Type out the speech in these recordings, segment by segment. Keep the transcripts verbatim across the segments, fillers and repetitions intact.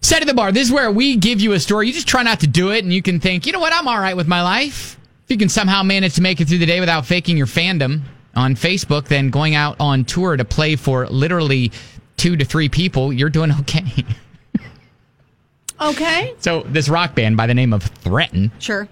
Setting the bar. This is where we give you a story. You just try not to do it, and you can think, you know what, I'm all right with my life. If you can somehow manage to make it through the day without faking your fandom on Facebook, then going out on tour to play for literally two to three people, you're doing okay. Okay. So this rock band by the name of Threaten. Sure.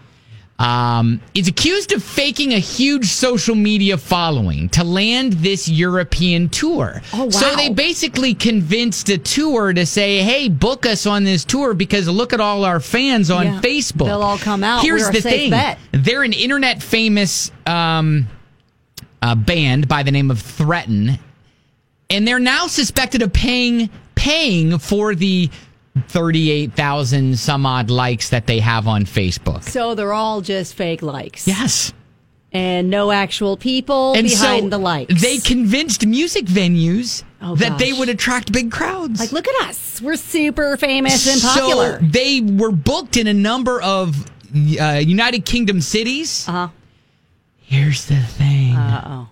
Um, is accused of faking a huge social media following to land this European tour. Oh, wow. So they basically convinced a tour to say, hey, book us on this tour because look at all our fans on Yeah. Facebook. They'll all come out. Here's We're a the safe thing. bet. They're an internet famous um, uh, band by the name of Threaten, and they're now suspected of paying paying for the thirty-eight thousand some odd likes that they have on Facebook. So they're all just fake likes. Yes. And no actual people And behind so the likes. they convinced music venues Oh, that they gosh. would attract big crowds. Like, look at us. We're super famous and popular. So they were booked in a number of uh, United Kingdom cities. Uh-huh. Here's the thing. Uh-oh.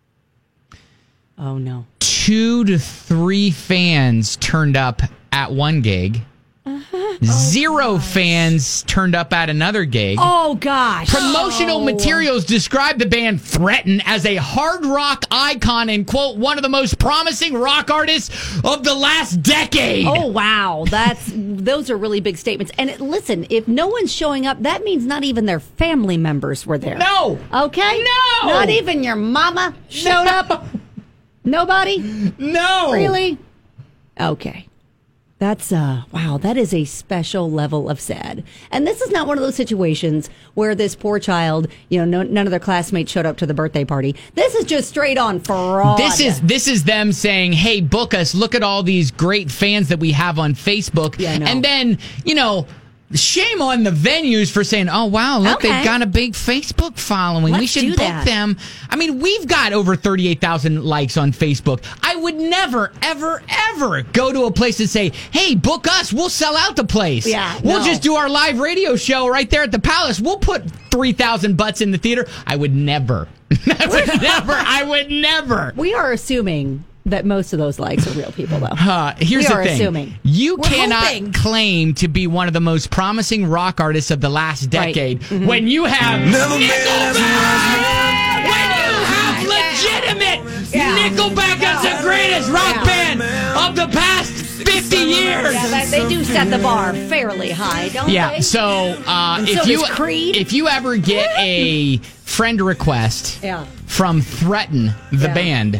Oh, no. Two to three fans turned up at one gig. Uh-huh. Zero fans turned up at another gig. Oh, gosh. Promotional Oh. materials describe the band Threaten as a hard rock icon and, quote, one of the most promising rock artists of the last decade. Oh, wow. That's those are really big statements. And it, listen, if no one's showing up, that means not even their family members were there. No. Okay? No. Not even your mama showed up? Nobody? No. Really? Okay. That's, uh, wow, that is a special level of sad. And this is not one of those situations where this poor child, you know, no, none of their classmates showed up to the birthday party. This is just straight on fraud. This is this is them saying, hey, book us. Look at all these great fans that we have on Facebook. Yeah, I know. And then, you know, shame on the venues for saying, oh, wow, look, Okay. they've got a big Facebook following. we Let's should do book that. them. I mean, we've got over thirty-eight thousand likes on Facebook. I would never, ever, ever go to a place and say, hey, book us. We'll sell out the place. Yeah, We'll no. just do our live radio show right there at the Palace. We'll put three thousand butts in the theater. I would never. I would never. I would never. We are assuming that most of those likes are real people, though. Uh, here's We the are thing. assuming. You We're cannot hoping. claim to be one of the most promising rock artists of the last decade Mm-hmm. when you have Never made Nickelback! When you have legitimate Yeah. Nickelback as the greatest rock Yeah. band of the past fifty years. Yeah, that, they do set the bar fairly high, don't Yeah, they? so uh, And if so you does Creed. if you ever get a friend request Yeah. from Threaten the Yeah. band,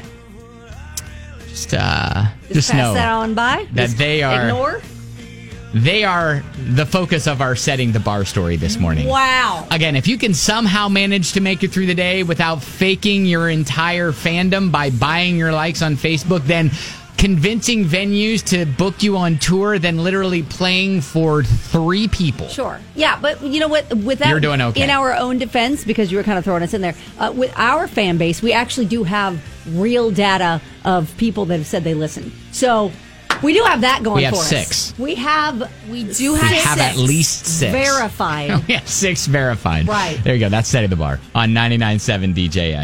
just uh, just, pass know that on by. that Just they are Ignore. they are the focus of our setting the bar story this morning. Wow. Again, if you can somehow manage to make it through the day without faking your entire fandom by buying your likes on Facebook, then convincing venues to book you on tour, then literally playing for three people. Sure. Yeah, but you know what? With that, You're doing okay. In our own defense, because you were kind of throwing us in there, uh, with our fan base, we actually do have real data of people that have said they listen. So we do have that going We have for six. us. We have. We do We have, have six at least six. verified. We have six verified. Right. There you go. That's setting the bar on ninety-nine point seven D J X.